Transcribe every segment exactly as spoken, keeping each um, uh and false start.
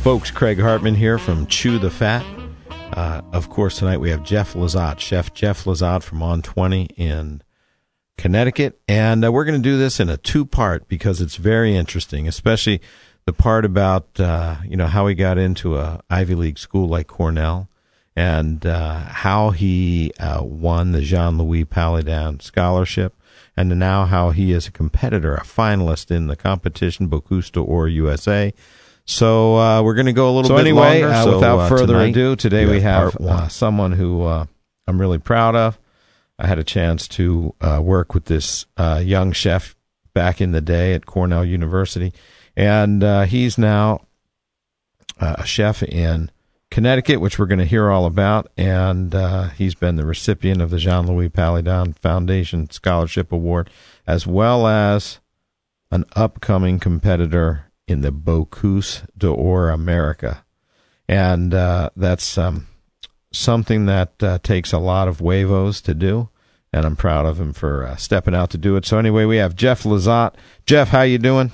folks, Craig Hartman here from Chew the Fat. Uh, of course, tonight we have Jeff Lizotte, Chef Jeff Lizotte from On twenty in Connecticut. And uh, we're going to do this in a two-part because it's very interesting, especially the part about, uh, you know, how he got into a Ivy League school like Cornell and uh, how he uh, won the Jean-Louis Palladin Scholarship, and now how he is a competitor, a finalist in the competition, Bocuse d'Or U S A. So uh, we're going to go a little so bit anyway, longer. Uh, so without uh, further tonight, ado, today we have, we have have uh, someone who uh, I'm really proud of. I had a chance to uh, work with this uh, young chef back in the day at Cornell University, and uh, he's now uh, a chef in Connecticut, which we're going to hear all about, and uh, he's been the recipient of the Jean-Louis Palladin Foundation Scholarship Award, as well as an upcoming competitor in the Bocuse d'Or America. And uh, that's um, something that uh, takes a lot of huevos to do, and I'm proud of him for uh, stepping out to do it. So anyway, we have Jeff Lizotte. Jeff, how you doing?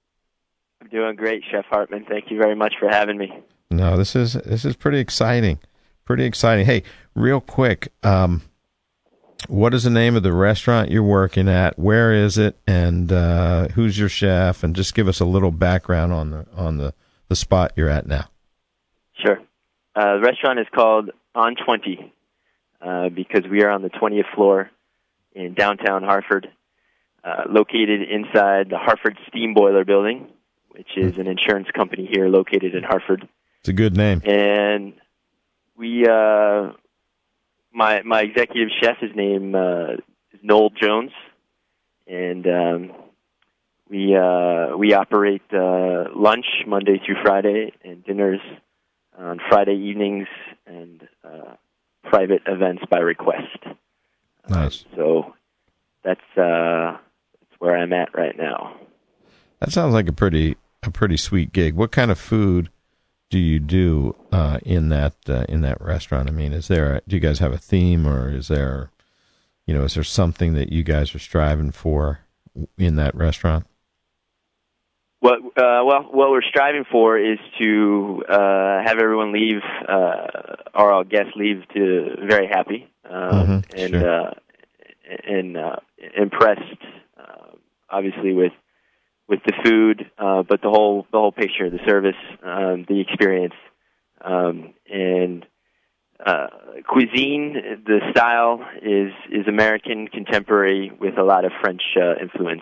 I'm doing great, Chef Hartman. Thank you very much for having me. No, this is this is pretty exciting. Pretty exciting. Hey, real quick, um, what is the name of the restaurant you're working at? Where is it? And uh, who's your chef? And just give us a little background on the on the, the spot you're at now. Sure. Uh, the restaurant is called On twenty uh, because we are on the twentieth floor in downtown Hartford, uh, located inside the Hartford Steam Boiler Building, which is an insurance company here located in Hartford. It's a good name. And we, uh, my my executive chef, his name uh, is Noel Jones, and um, we uh, we operate uh, lunch Monday through Friday and dinners on Friday evenings and uh, private events by request. Nice. Uh, so that's uh, that's where I'm at right now. That sounds like a pretty a pretty sweet gig. What kind of food do you do uh, in that uh, in that restaurant? I mean, is there a, do you guys have a theme, or is there, you know, is there something that you guys are striving for in that restaurant? What uh, well, what we're striving for is to uh, have everyone leave, uh, or our guests leave, to very happy um, mm-hmm, and sure. uh, and uh, impressed, uh, obviously with. with the food, uh, but the whole the whole picture, the service, um, the experience, um, and uh, cuisine. The style is is American contemporary with a lot of French uh, influence.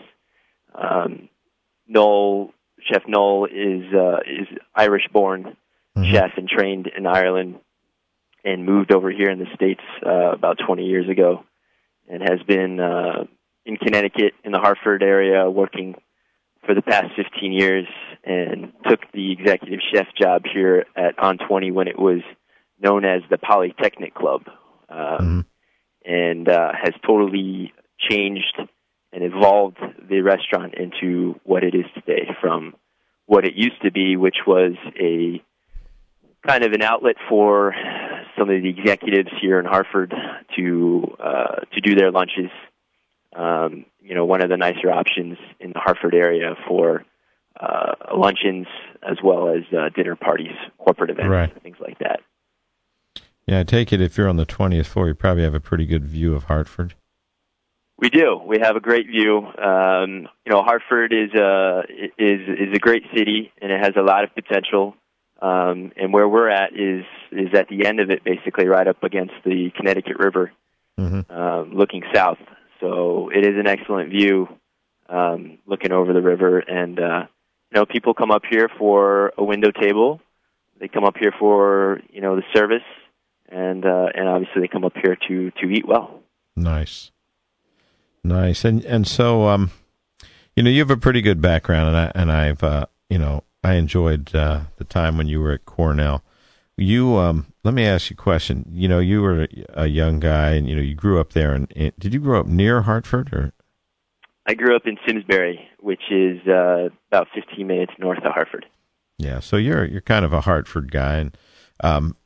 Um, Noel, Chef Noel, is uh, is Irish-born mm-hmm. chef and trained in Ireland, and moved over here in the States uh, about twenty years ago, and has been uh, in Connecticut in the Hartford area working for the past fifteen years, and took the executive chef job here at On twenty when it was known as the Polytechnic Club, um, mm-hmm. and uh, has totally changed and evolved the restaurant into what it is today, from what it used to be, which was a kind of an outlet for some of the executives here in Hartford to uh, to do their lunches. Um, you know, one of the nicer options in the Hartford area for uh, luncheons as well as uh, dinner parties, corporate events, right. things like that. Yeah, I take it if you're on the twentieth floor, you probably have a pretty good view of Hartford. We do. We have a great view. Um, you know, Hartford is a is is a great city, and it has a lot of potential. Um, and where we're at is is at the end of it, basically, right up against the Connecticut River, mm-hmm. um, looking south. So it is an excellent view, um, looking over the river. And, uh, you know, people come up here for a window table. They come up here for, you know, the service. And uh, and obviously they come up here to, to eat well. Nice. Nice. And and so, um, you know, you have a pretty good background. And, I, and I've, uh, you know, I enjoyed uh, the time when you were at Cornell. You, um, let me ask you a question. You know, you were a young guy, and you know, you grew up there. And, and did you grow up near Hartford, or? I grew up in Simsbury, which is uh, about fifteen minutes north of Hartford. Yeah, so you're you're kind of a Hartford guy. And um,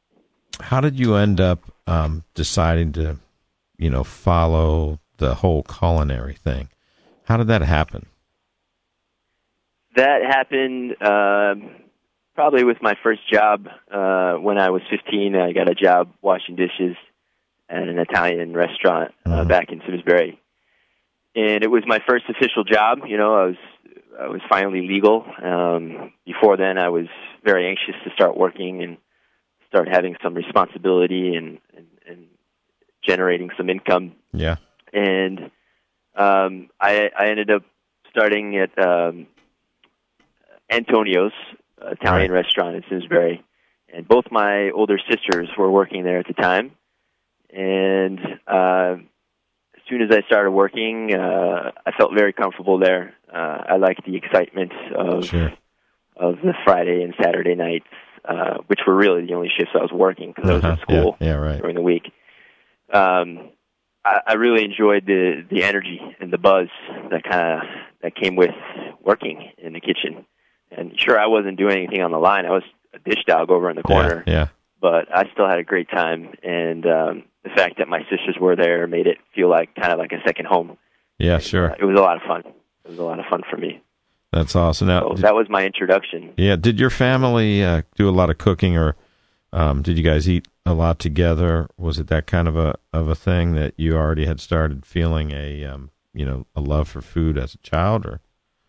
how did you end up um, deciding to, you know, follow the whole culinary thing? How did that happen? That happened. Um, probably with my first job uh, when I was fifteen. I got a job washing dishes at an Italian restaurant uh, mm-hmm. back in Simsbury, and it was my first official job. You know, I was I was finally legal. Um, before then, I was very anxious to start working and start having some responsibility and, and, and generating some income. Yeah. And um, I, I ended up starting at um, Antonio's Italian right. restaurant in Simsbury. And both my older sisters were working there at the time. And uh, as soon as I started working, uh, I felt very comfortable there. Uh, I liked the excitement of sure. of the Friday and Saturday nights, uh, which were really the only shifts I was working because uh-huh. I was in school yeah. Yeah, right. during the week. Um, I, I really enjoyed the the energy and the buzz that kind of that came with working in the kitchen. And sure, I wasn't doing anything on the line. I was a dish dog over in the corner. Yeah. yeah. But I still had a great time, and um, the fact that my sisters were there made it feel like kind of like a second home. Yeah, and, sure. Uh, it was a lot of fun. It was a lot of fun for me. That's awesome. Now, so did, that was my introduction. Yeah. Did your family uh, do a lot of cooking, or um, did you guys eat a lot together? Was it that kind of a of a thing that you already had started feeling a um, you know a love for food as a child, or?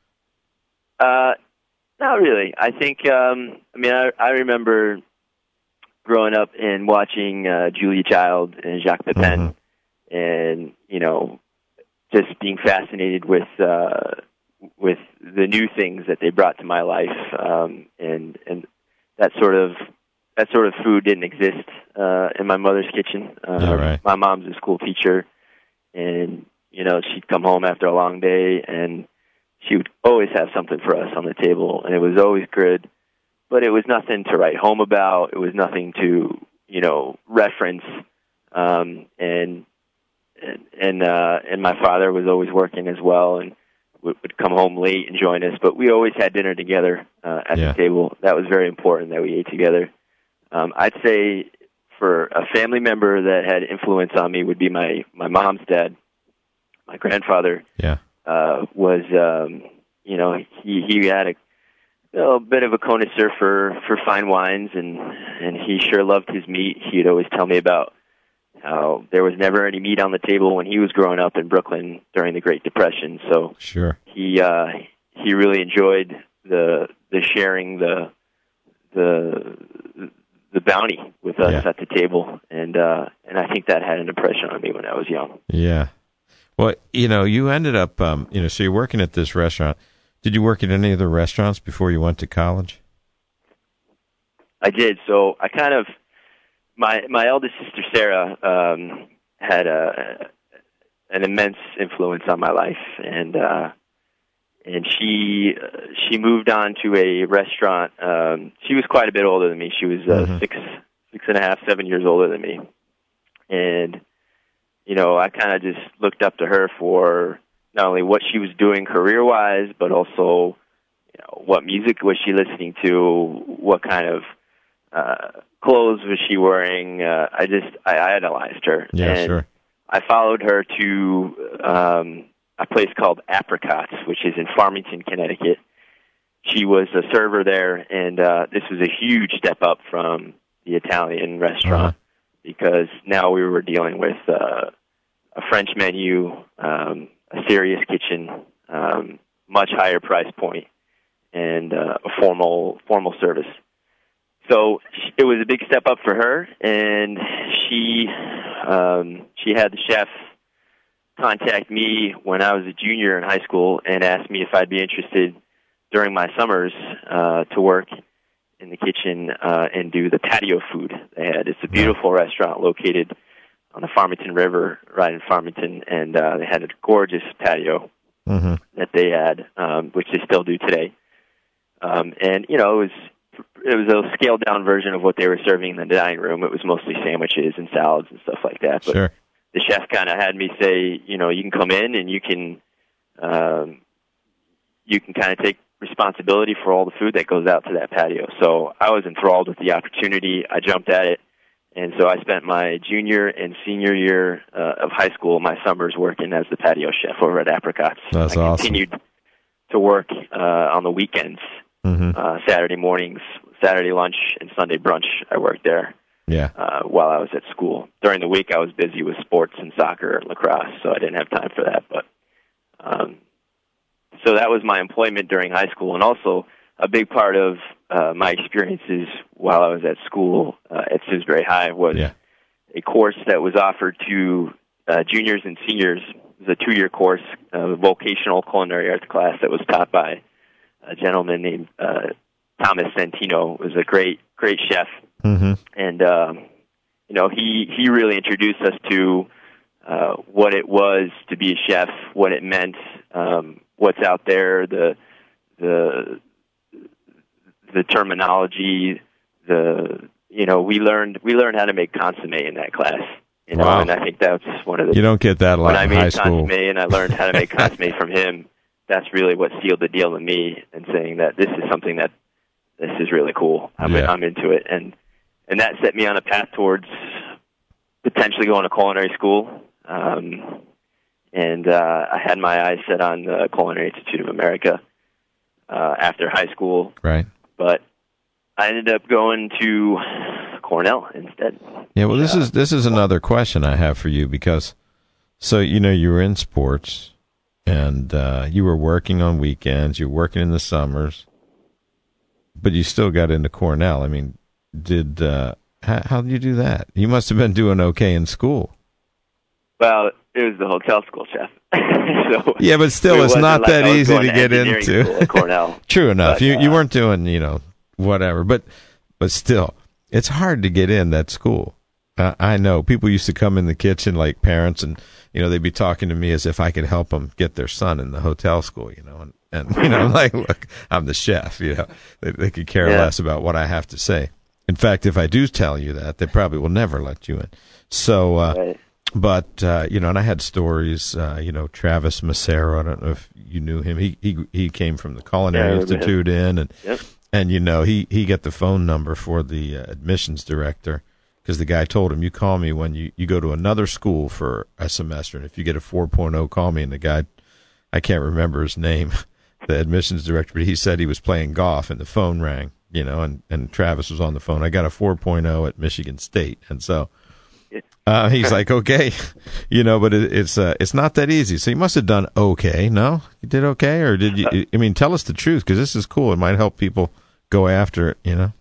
Uh, not really. I think. Um, I mean, I, I remember growing up and watching uh, Julia Child and Jacques Pepin, mm-hmm. and you know, just being fascinated with. Uh, with the new things that they brought to my life, um, and and that sort of that sort of food didn't exist uh, in my mother's kitchen. Um, yeah, right. My mom's a school teacher, and you know she'd come home after a long day, and she would always have something for us on the table, and it was always good. But it was nothing to write home about. It was nothing to you know reference, um, and and and, uh, and my father was always working as well, and would come home late and join us, but we always had dinner together uh, at yeah. the table. That was very important that we ate together. Um, I'd say for a family member that had influence on me would be my, my mom's dad. My grandfather yeah. uh, was, um, you know, he, he had a, a little bit of a connoisseur for, for fine wines, and, and he sure loved his meat. He'd always tell me about how there was never any meat on the table when he was growing up in Brooklyn during the Great Depression. So sure. he uh, he really enjoyed the the sharing the the the bounty with us yeah. at the table, and uh, and I think that had an impression on me when I was young. Yeah. Well, you know, you ended up, um, you know, so you're working at this restaurant. Did you work at any other restaurants before you went to college? I did. So I kind of. My my eldest sister Sarah um, had a an immense influence on my life, and uh, and she uh, she moved on to a restaurant. Um, she was quite a bit older than me. She was uh, mm-hmm. six six and a half, seven years older than me, and you know I kind of just looked up to her for not only what she was doing career wise, but also you know what music was she listening to, what kind of uh, clothes was she wearing? Uh, I just, I idolized her. Yeah, and sure. I followed her to um, a place called Apricots, which is in Farmington, Connecticut. She was a server there, and uh, this was a huge step up from the Italian restaurant uh-huh. because now we were dealing with uh, a French menu, um, a serious kitchen, um, much higher price point, and uh, a formal formal service. So it was a big step up for her, and she um, she had the chef contact me when I was a junior in high school and asked me if I'd be interested during my summers uh, to work in the kitchen uh, and do the patio food they had. It's a beautiful restaurant located on the Farmington River, right in Farmington, and uh, they had a gorgeous patio mm-hmm. that they had, um, which they still do today. Um, and you know, it was. It was a scaled-down version of what they were serving in the dining room. It was mostly sandwiches and salads and stuff like that. But sure. the chef kind of had me say, you know, you can come in and you can, um, you can kind of take responsibility for all the food that goes out to that patio. So I was enthralled with the opportunity. I jumped at it, and so I spent my junior and senior year uh, of high school, my summers working as the patio chef over at Apricots. That's I awesome. Continued to work uh, on the weekends. Mm-hmm. Uh, Saturday mornings, Saturday lunch, and Sunday brunch, I worked there. Yeah. Uh, while I was at school. During the week, I was busy with sports and soccer and lacrosse, so I didn't have time for that. But um, so that was my employment during high school, and also a big part of uh, my experiences while I was at school uh, at Simsbury High was Yeah. a course that was offered to uh, juniors and seniors. It was a two-year course, a vocational culinary arts class that was taught by a gentleman named uh, Thomas Santino. It was a great, great chef. Mm-hmm. And, um, you know, he, he really introduced us to uh, what it was to be a chef, what it meant, um, what's out there, the the the terminology, the you know, we learned we learned how to make consomme in that class. You know, Wow. and I think that's one of the You don't get that a lot when I in made high school. consomme and I learned how to make consomme from him. That's really what sealed the deal to me, and saying that this is something that this is really cool. I'm, Yeah. I'm into it, and and that set me on a path towards potentially going to culinary school. Um, and uh, I had my eyes set on the Culinary Institute of America uh, after high school, Right. but I ended up going to Cornell instead. Yeah, well, this Uh, is this is another question I have for you, because so you know you were in sports and uh, you were working on weekends, you're working in the summers, but you still got into Cornell. I mean, did uh, how, how did you do that? You must have been doing okay in school. Well, it was the hotel school, chef. so Yeah, but still, it it's wasn't not like that I was easy going to get engineering into. school at Cornell. True enough. But, you uh, you weren't doing, you know, whatever, but but still, it's hard to get in that school. Uh, I know people used to come in the kitchen, like parents, and you know they'd be talking to me as if I could help them get their son in the hotel school, you know, and, and you know, I'm like, look, I'm the chef, you know, they, they could care Yeah. less about what I have to say. In fact, if I do tell you that, they probably will never let you in. So, uh, Right. but uh, you know, and I had stories. Uh, you know, Travis Macero. I don't know if you knew him. He he he came from the Yeah, I Culinary remember him. Institute in, and Yep. and you know, he he got the phone number for the uh, admissions director, because the guy told him, you call me when you, you go to another school for a semester, and if you get a four point oh, call me. And the guy, I can't remember his name, the admissions director, but he said he was playing golf and the phone rang, you know, and, and Travis was on the phone. I got a four point oh at Michigan State. And so uh, he's like, okay, you know, but it, it's uh, it's not that easy. So you must have done okay. No? You did okay? Or did you, I mean, tell us the truth, because this is cool. It might help people go after it, you know?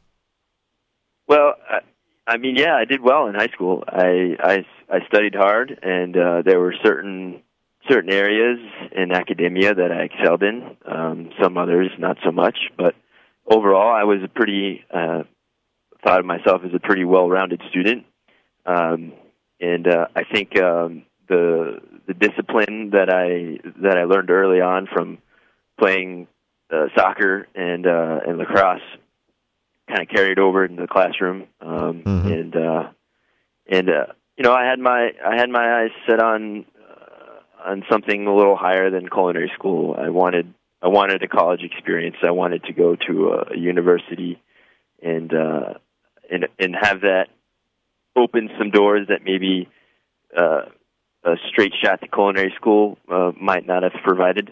Well, I, I mean, yeah, I did well in high school. I I, I studied hard, and uh, there were certain certain areas in academia that I excelled in. Um, some others not so much, but overall, I was a pretty uh, thought of myself as a pretty well-rounded student. Um, and uh, I think um, the the discipline that I that I learned early on from playing uh, soccer and uh, and lacrosse kind of carried over into the classroom, um, Mhm. and uh, and uh, you know I had my I had my eyes set on uh, on something a little higher than culinary school. I wanted I wanted a college experience. I wanted to go to a, a university and uh, and and have that open some doors that maybe uh, a straight shot to culinary school uh, might not have provided.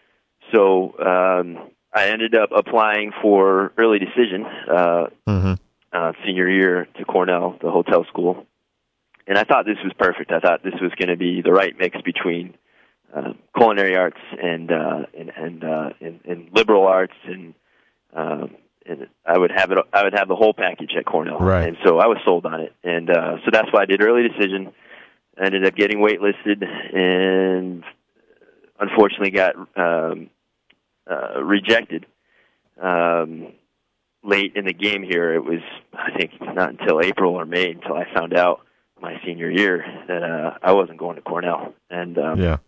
So um, I ended up applying for early decision uh, Mm-hmm. uh, senior year to Cornell, the hotel school, and I thought this was perfect. I thought this was going to be the right mix between uh, culinary arts and uh, and and, uh, and and liberal arts, and um, and I would have it. I would have the whole package at Cornell, Right. and so I was sold on it, and uh, so that's why I did early decision. I ended up getting waitlisted, and unfortunately got um, uh, rejected um, late in the game here. It was, I think, not until April or May until I found out my senior year that uh, I wasn't going to Cornell. And um, Yeah.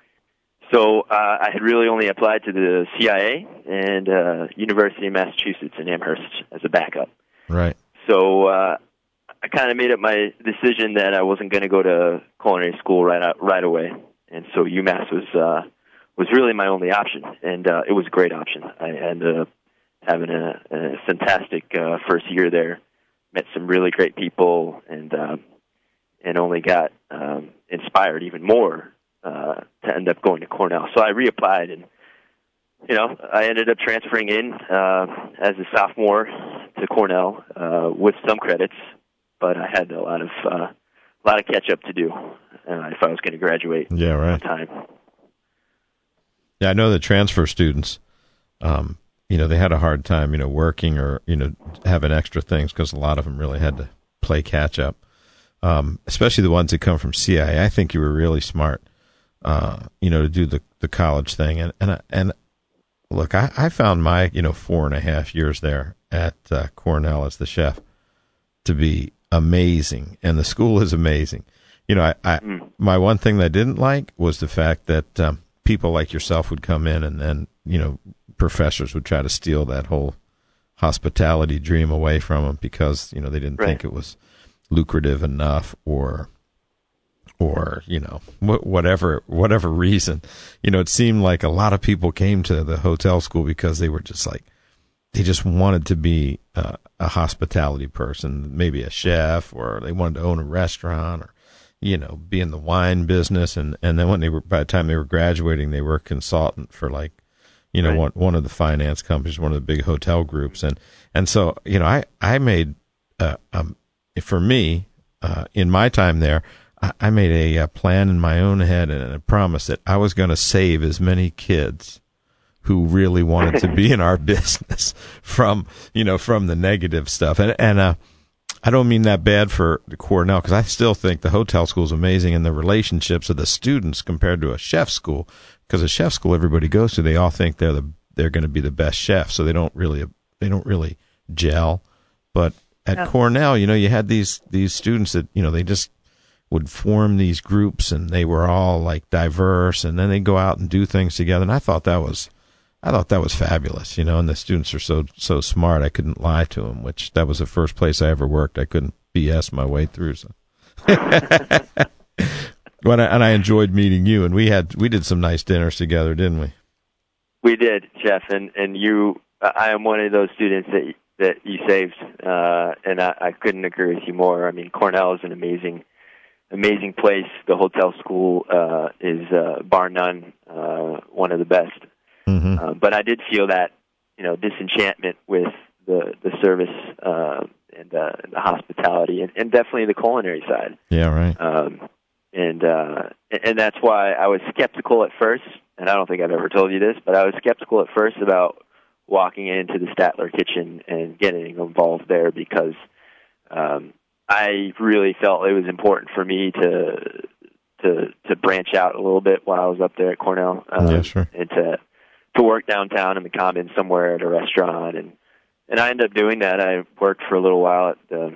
so uh, I had really only applied to the C I A and uh, University of Massachusetts in Amherst as a backup. Right. So uh, I kind of made up my decision that I wasn't going to go to culinary school right out, right away, and so UMass was uh, was really my only option, and uh, it was a great option. I ended up having a, a fantastic uh, first year there, met some really great people, and uh, and only got um, inspired even more uh, to end up going to Cornell. So I reapplied and you know, I ended up transferring in uh, as a sophomore to Cornell uh, with some credits, but I had a lot of uh, a lot of catch up to do uh, if I was going to graduate. Yeah, right. On time. Yeah, I know the transfer students. Um, you know, they had a hard time, you know, working or you know having extra things because a lot of them really had to play catch up. Um, especially the ones that come from C I A. I think you were really smart, uh, you know, to do the, the college thing. And, and, and look, I, I found my, you know, four and a half years there at uh, Cornell as the chef to be amazing. And the school is amazing. You know, I, I mm. my one thing that I didn't like was the fact that um, people like yourself would come in and then, you know, professors would try to steal that whole hospitality dream away from them because, you know, they didn't right. think it was lucrative enough or or you know wh- whatever whatever reason. You know, it seemed like a lot of people came to the hotel school because they were just like they just wanted to be uh, a hospitality person, maybe a chef, or they wanted to own a restaurant, or you know, be in the wine business. And and then when they were, by the time they were graduating, they were a consultant for like you know right. one one of the finance companies, one of the big hotel groups. And and so you know I I made uh, um for me, uh, in my time there, I, I made a, a plan in my own head and a promise that I was going to save as many kids who really wanted to be in our business from, you know, from the negative stuff. And, and, uh, I don't mean that bad for Cornell, because I still think the hotel school is amazing, and the relationships of the students compared to a chef school, because a chef school everybody goes to, they all think they're the, they're going to be the best chef. So they don't really, they don't really gel. But at yeah. Cornell, you know, you had these, these students that, you know, they just would form these groups, and they were all like diverse, and then they go out and do things together. And I thought that was, I thought that was fabulous, you know, and the students are so, so smart. I couldn't lie to them, which that was the first place I ever worked. I couldn't B S my way through. So. But I, and I enjoyed meeting you, and we had, we did some nice dinners together, didn't we? We did, Jeff. And, and you, I am one of those students that that you saved, uh, and I, I couldn't agree with you more. I mean, Cornell is an amazing, amazing place. The hotel school uh, is, uh, bar none, uh, one of the best. Mm-hmm. Uh, but I did feel that, you know, disenchantment with the the service uh, and uh, the hospitality, and, and definitely the culinary side. Yeah, right. Um, and uh, and that's why I was skeptical at first, and I don't think I've ever told you this, but I was skeptical at first about walking into the Statler kitchen and getting involved there, because um, I really felt it was important for me to to to branch out a little bit while I was up there at Cornell, um, yeah, sure. and to to work downtown in the Commons somewhere at a restaurant, and and I ended up doing that. I worked for a little while at the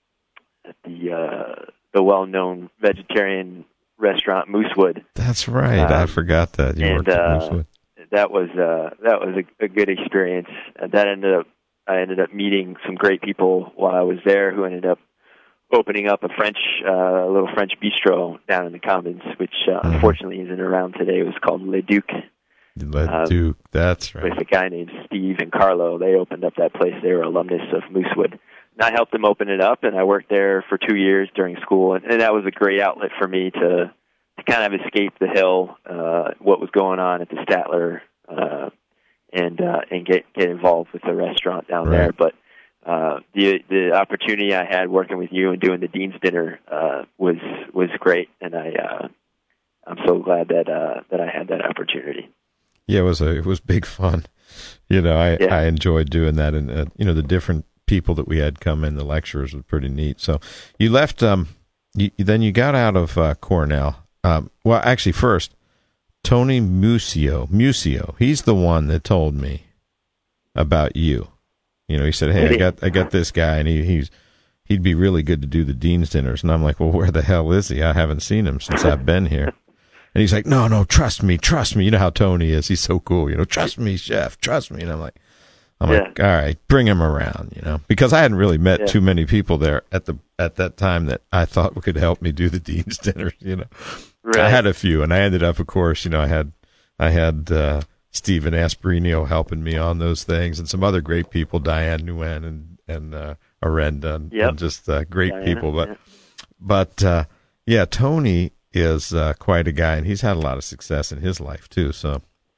at the uh, the well-known vegetarian restaurant Moosewood. That's right. Um, I forgot that you and, worked at uh, Moosewood. That was uh, that was a, a good experience. Uh, that ended up I ended up meeting some great people while I was there, who ended up opening up a French uh, little French bistro down in the Commons, which uh, mm-hmm. unfortunately isn't around today. It was called Le Duc. Le um, Duc, that's right. With a guy named Steve and Carlo. They opened up that place. They were alumnus of Moosewood. And I helped them open it up, and I worked there for two years during school, and, and that was a great outlet for me to to kind of escape the hill, uh, what was going on at the Statler, uh, and uh, and get get involved with the restaurant down right. there. But uh, the the opportunity I had working with you and doing the Dean's Dinner uh, was was great, and I uh, I'm so glad that uh, that I had that opportunity. Yeah, it was a it was big fun. You know, I yeah. I enjoyed doing that, and uh, you know, the different people that we had come in, the lecturers, was pretty neat. So you left, um, you, then you got out of uh, Cornell. Um, well, actually, first, Tony Musio, Musio, he's the one that told me about you. You know, he said, "Hey, I got I got this guy, and he he's he'd be really good to do the Dean's Dinners." And I'm like, "Well, where the hell is he? I haven't seen him since I've been here." And he's like, "No, no, trust me, trust me." You know how Tony is; he's so cool. You know, trust me, chef, trust me. And I'm like, I'm yeah. like, all right, bring him around. You know, because I hadn't really met yeah. too many people there at the at that time that I thought could help me do the Dean's Dinners. You know. Right. I had a few, and I ended up, of course, you know, I had, I had uh, Stephen Asperino helping me on those things, and some other great people, Diane Nguyen and and uh, Arenda, and, yep. and just uh, great Diana, people. But, yeah. but uh, yeah, Tony is uh, quite a guy, and he's had a lot of success in his life too. So,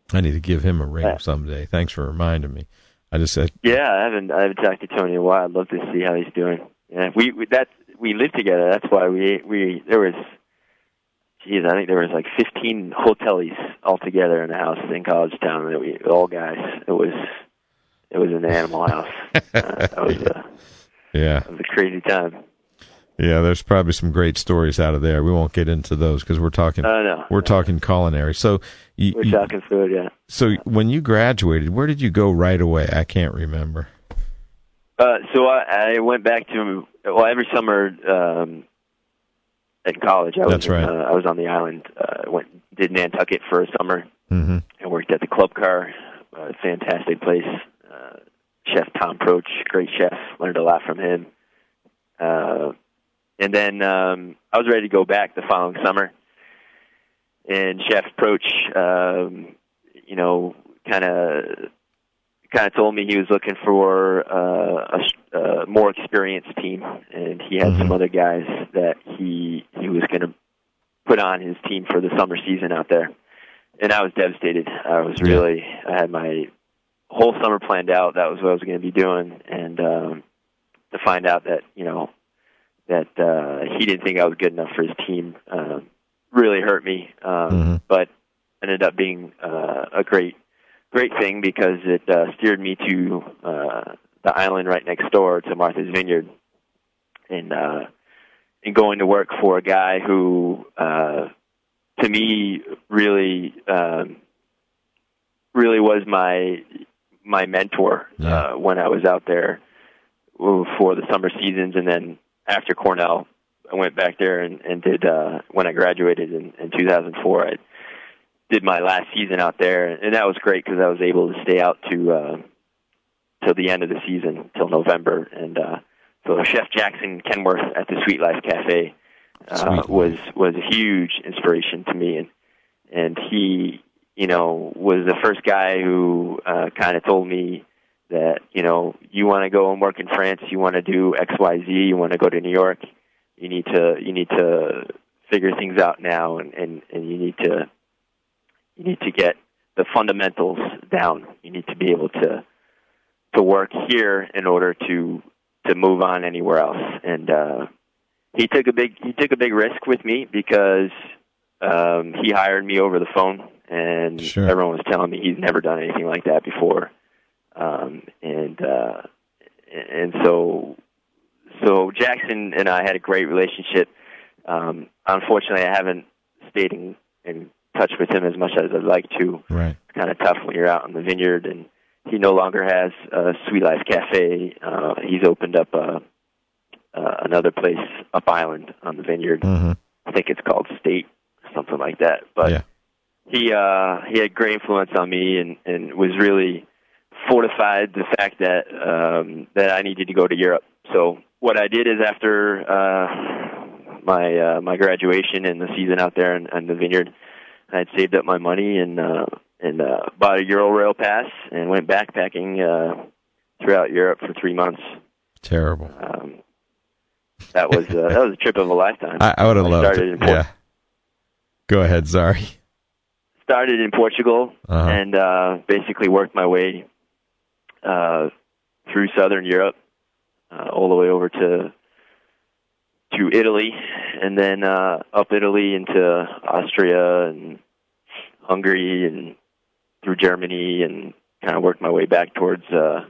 I need to give him a ring Yeah. someday. Thanks for reminding me. I just said, Yeah, I haven't I haven't talked to Tony in a while. I'd love to see how he's doing. Yeah, we, we that we lived together. That's why we we there was, geez, I think there was like fifteen hotelies all together in the house in College Town. And we all guys. It was it was an animal house. Uh, that was a yeah, that was a crazy time. yeah. There's probably some great stories out of there. We won't get into those because we're talking Uh, no, we're no. talking culinary. So you, We're you- talking food, yeah. so when you graduated, where did you go right away? I can't remember. Uh, so I, I went back to well every summer um, in college. I was That's right. Uh, I was on the island. Uh, went did Nantucket for a summer. Mm-hmm. I worked at the Club Car, a fantastic place. Uh, Chef Tom Proch, great chef. Learned a lot from him. Uh, and then um, I was ready to go back the following summer. And Chef Proch, um, you know, kind of kind of told me he was looking for uh, a, a more experienced team, and he had Mhm. some other guys that he he was going to put on his team for the summer season out there. And I was devastated. I was really, I had my whole summer planned out. That was what I was going to be doing. And um, to find out that, you know, that uh, he didn't think I was good enough for his team uh, really hurt me. Um, Mm-hmm. But ended up being uh, a great, great thing because it uh, steered me to uh, the island right next door to Martha's Vineyard. And, uh, and going to work for a guy who, uh, to me, really, um, really was my my mentor Yeah. uh, when I was out there for the summer seasons, and then after Cornell, I went back there and, and did. Uh, when I graduated in, in two thousand four, I did my last season out there, and that was great because I was able to stay out to uh, till the end of the season, till November, and uh, so Chef Jackson Kenworth at the Sweet Life Cafe uh, Sweet was Life. was a huge inspiration to me, and and he, you know, was the first guy who uh, kind of told me that, you know, you want to go and work in France, you want to do X, Y, Z, you want to go to New York, you need to you need to figure things out now, and, and, and you need to you need to get the fundamentals down. You need to be able to to work here in order to to move on anywhere else. And uh, he took a big he took a big risk with me because um, he hired me over the phone, and Sure. everyone was telling me he's never done anything like that before. Um, and uh, and so so Jackson and I had a great relationship. Um, unfortunately, I haven't stayed in, in touch with him as much as I'd like to. Right. It's kind of tough when you're out in the vineyard, and he no longer has a Sweet Life Cafe. Uh, he's opened up a, uh, another place up island on the vineyard. Mm-hmm. I think it's called State, something like that. But Yeah. he uh, he had great influence on me, and, and was really fortified the fact that um, that I needed to go to Europe. So what I did is after uh, my uh, my graduation and the season out there in, in the vineyard, I had saved up my money and uh, and uh, bought a Eurorail pass and went backpacking uh, throughout Europe for three months. Terrible. Um, that was uh, that was a trip of a lifetime. I, I would have loved started it. in Port- Yeah. Go ahead. Sorry. Started in Portugal Uh-huh. and uh, basically worked my way uh, through Southern Europe, uh, all the way over to to Italy, and then uh, up Italy into Austria and Hungary, and through Germany, and kind of worked my way back towards uh,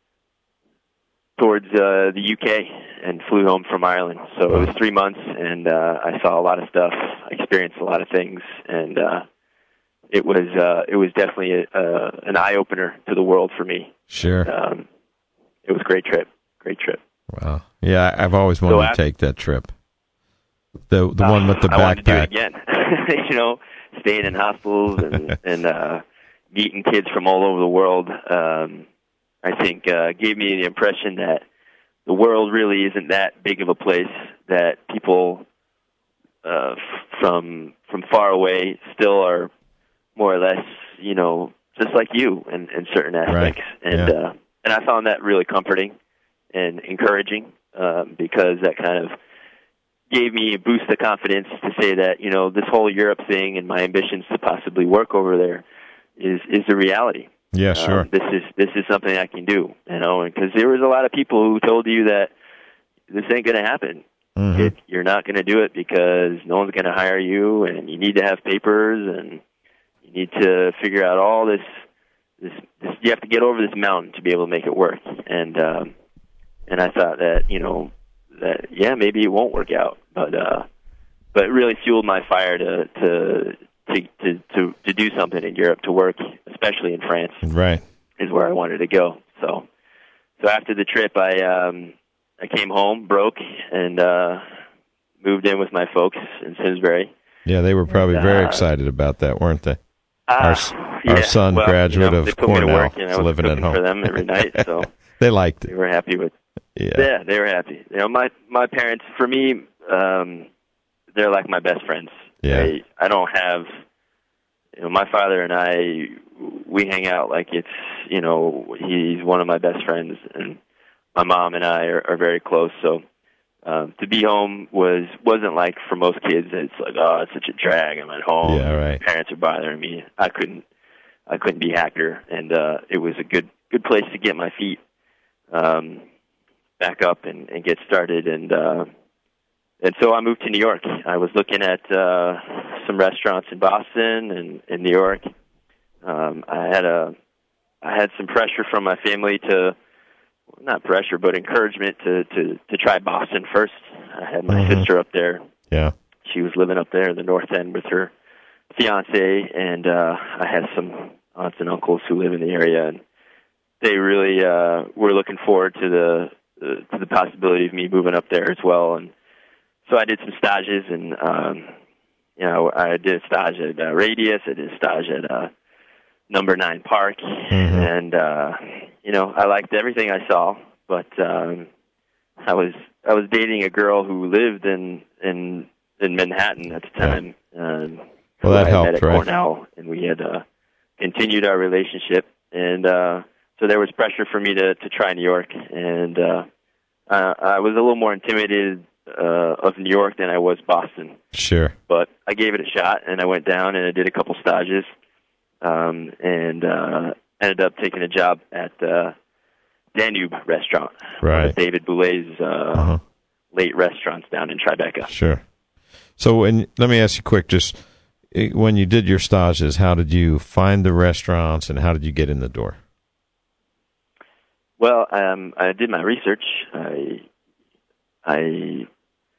towards uh, the U K, and flew home from Ireland. So it was three months, and uh, I saw a lot of stuff, I experienced a lot of things, and uh, it was uh, it was definitely a, uh, an eye opener to the world for me. Sure. Um, it was a great trip, great trip. Wow. Yeah, I've always wanted So to after- take that trip. The the one with the I wanted to do it backpack. again. You know, staying in hostels and and uh, meeting kids from all over the world. Um, I think uh, gave me the impression that the world really isn't that big of a place. That people uh, f- from from far away still are more or less, you know, just like you in, in certain aspects. Right. And Yeah. uh, and I found that really comforting and encouraging um, because that kind of gave me a boost of confidence to say that, you know, this whole Europe thing and my ambitions to possibly work over there is is the reality. Yeah, sure. Um, this is this is something I can do, you know, because there was a lot of people who told you that this ain't going to happen. Mm-hmm. It, you're not going to do it because no one's going to hire you, and you need to have papers, and you need to figure out all this. This, this you have to get over this mountain to be able to make it work. And um, and I thought that you know that yeah maybe it won't work out, but uh, but it really fueled my fire to to. To, to, to, to do something in Europe, to work, especially in France, right, is where I wanted to go. So, so after the trip, I um, I came home, broke, and uh, moved in with my folks in Simsbury. Yeah, they were probably and, very uh, excited about that, weren't they? Uh, our yeah, our son, well, graduate you know, of they put me to Cornell, work, and I is was living at cooking home for them every night, so they liked it. They were happy with. Yeah, yeah, they were happy. You know, my my parents, for me, um, they're like my best friends. Yeah, I, I don't have. You know, my father and I, we hang out like it's, you know, he's one of my best friends, and my mom and I are, are very close. So um, to be home was wasn't like for most kids. It's like, oh, it's such a drag. I'm at home. Yeah, right. My parents are bothering me. I couldn't, I couldn't be happier, and uh, it was a good, good place to get my feet um, back up and, and get started. And uh, and so I moved to New York. I was looking at uh, some restaurants in Boston and in New York. Um, I had a, I had some pressure from my family to, not pressure, but encouragement to, to, to try Boston first. I had my mm-hmm. sister up there. Yeah. She was living up there in the North End with her fiance, and uh, I had some aunts and uncles who live in the area, and they really uh, were looking forward to the uh, to the possibility of me moving up there as well. And so I did some stages, and um, you know, I did a stage at uh, Radius. I did a stage at uh, Number Nine Park, mm-hmm. and uh, you know, I liked everything I saw. But um, I was I was dating a girl who lived in in, in Manhattan at the time. Yeah. Um, well, that I helped, met at right? Cornell, and we had uh, continued our relationship, and uh, so there was pressure for me to to try New York, and uh, uh, I was a little more intimidated uh, of New York than I was Boston. Sure. But I gave it a shot, and I went down and I did a couple stages, um, and uh, ended up taking a job at uh, Danube Restaurant, right? one of David Boulet's uh, uh-huh. late restaurants down in Tribeca. Sure. So, when, let me ask you quick, just when you did your stages, how did you find the restaurants, and how did you get in the door? Well, um, I did my research. I, I,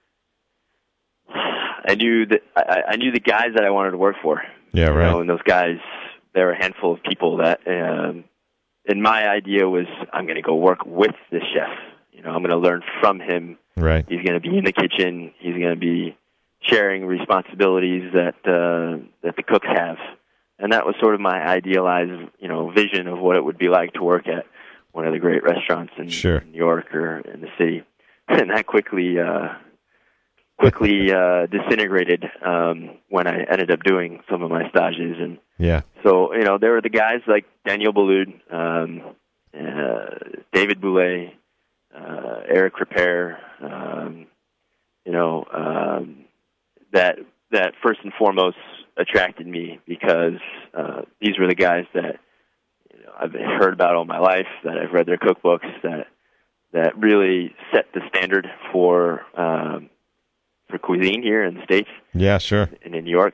I knew that I, I knew the guys that I wanted to work for. Yeah, right. You know, and those guys, there were a handful of people that, um, and my idea was, I'm going to go work with this chef. You know, I'm going to learn from him. Right. He's going to be in the kitchen. He's going to be sharing responsibilities that uh, that the cooks have, and that was sort of my idealized, you know, vision of what it would be like to work at one of the great restaurants in, sure. in New York or in the city. And that quickly uh, quickly uh, disintegrated um, when I ended up doing some of my stages. And yeah, so you know, there were the guys like Daniel Boulud, um, uh, David Boulet, uh, Eric Ripert, um, you know. Um, that that first and foremost attracted me because uh, these were the guys that you know, I've heard about all my life, that I've read their cookbooks, that that really set the standard for um, for cuisine here in the States. Yeah, sure. And in New York.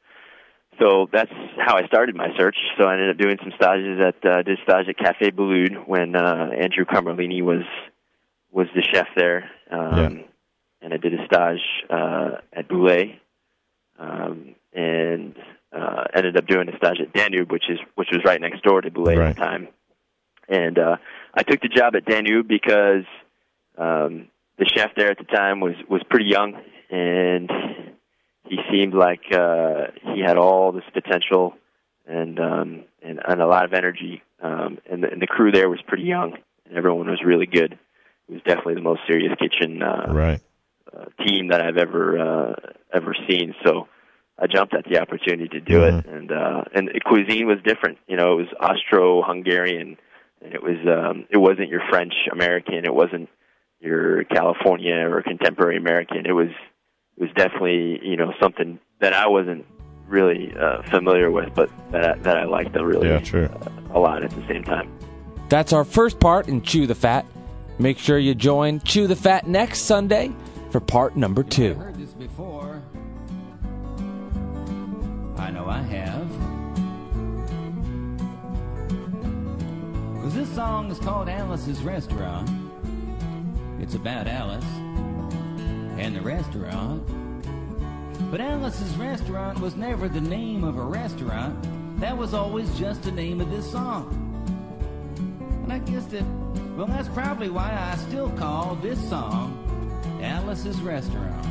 So that's how I started my search. So I ended up doing some stages at uh, did stage at Café Boulud when uh, Andrew Carmelini was was the chef there. Um, yeah. And I did a stage uh, at Boulet, um, and uh, ended up doing a stage at Danube, which is which was right next door to Boulet right. at the time. And uh, I took the job at Danube because um, the chef there at the time was, was pretty young, and he seemed like uh, he had all this potential and um, and, and a lot of energy. Um, and, the, and the crew there was pretty young, and everyone was really good. It was definitely the most serious kitchen. Uh, right. Uh, team that I've ever uh, ever seen. So I jumped at the opportunity to do mm-hmm. it, and uh, and the cuisine was different. You know, it was Austro-Hungarian, and it was um, it wasn't your French American. It wasn't your California or contemporary American. It was it was definitely you know something that I wasn't really uh, familiar with, but that that I like them really Yeah, true. uh, a lot at the same time. That's our first part in Chew the Fat. Make sure you join Chew the Fat next Sunday for part number two. I've heard this before. I know I have. Because this song is called Alice's Restaurant. It's about Alice and the restaurant. But Alice's Restaurant was never the name of a restaurant. That was always just the name of this song. And I guess that, well, that's probably why I still call this song Alice's Restaurant.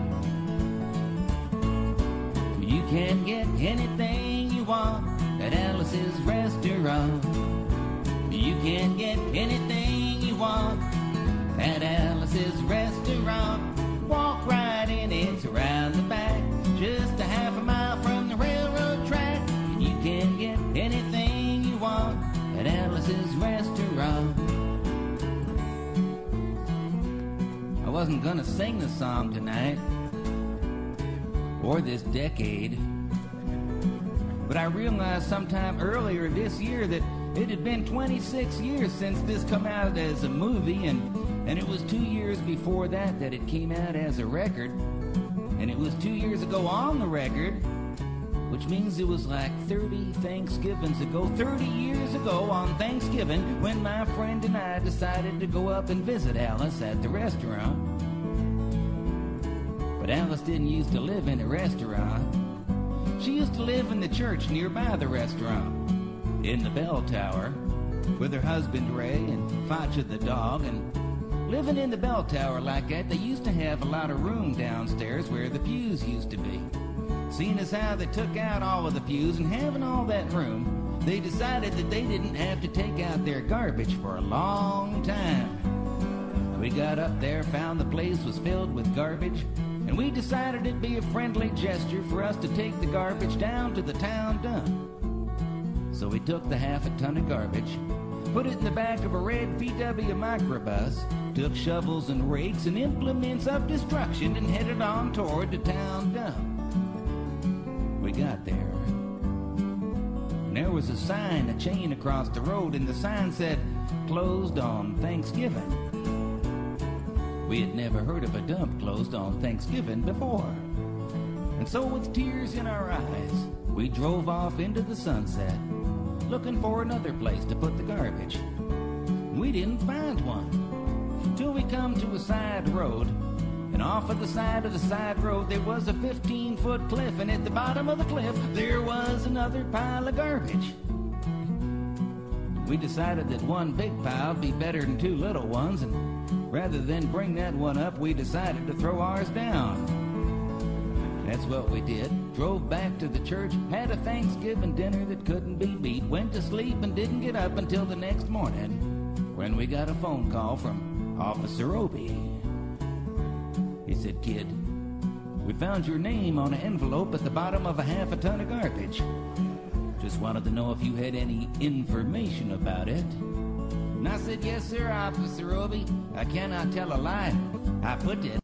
You can get anything you want at Alice's Restaurant. You can get anything you want at Alice's Restaurant. Walk right in, it's around the back, just a half a mile from the railroad track. And you can get anything you want at Alice's Restaurant. I wasn't gonna sing the song tonight, or this decade, but I realized sometime earlier this year that it had been twenty-six years since this come out as a movie, and And it was two years before that that it came out as a record. And it was two years ago on the record, which means it was like thirty Thanksgivings ago, thirty years ago on Thanksgiving, when my friend and I decided to go up and visit Alice at the restaurant. But Alice didn't used to live in a restaurant. She used to live in the church nearby the restaurant, in the bell tower, with her husband Ray and Facha the dog. And living in the bell tower like that, they used to have a lot of room downstairs where the pews used to be. Seeing as how they took out all of the pews and having all that room, they decided that they didn't have to take out their garbage for a long time. We got up there, found the place was filled with garbage, and we decided it'd be a friendly gesture for us to take the garbage down to the town dump. So we took the half a ton of garbage, put it in the back of a red V W microbus, took shovels and rakes and implements of destruction, and headed on toward the town dump. We got there, and there was a sign, a chain across the road, and the sign said, "Closed on Thanksgiving." We had never heard of a dump closed on Thanksgiving before. And so with tears in our eyes, we drove off into the sunset, looking for another place to put the garbage. We didn't find one, till we come to a side road, and off of the side of the side road there was a fifteen-foot cliff, and at the bottom of the cliff there was another pile of garbage. We decided that one big pile would be better than two little ones, and rather than bring that one up, we decided to throw ours down. That's what we did. Drove back to the church, had a Thanksgiving dinner that couldn't be beat, went to sleep and didn't get up until the next morning, when we got a phone call from Officer Obie. He said, "Kid, we found your name on an envelope at the bottom of a half a ton of garbage. Just wanted to know if you had any information about it." And I said, "Yes, sir, Officer Obie. I cannot tell a lie. I put it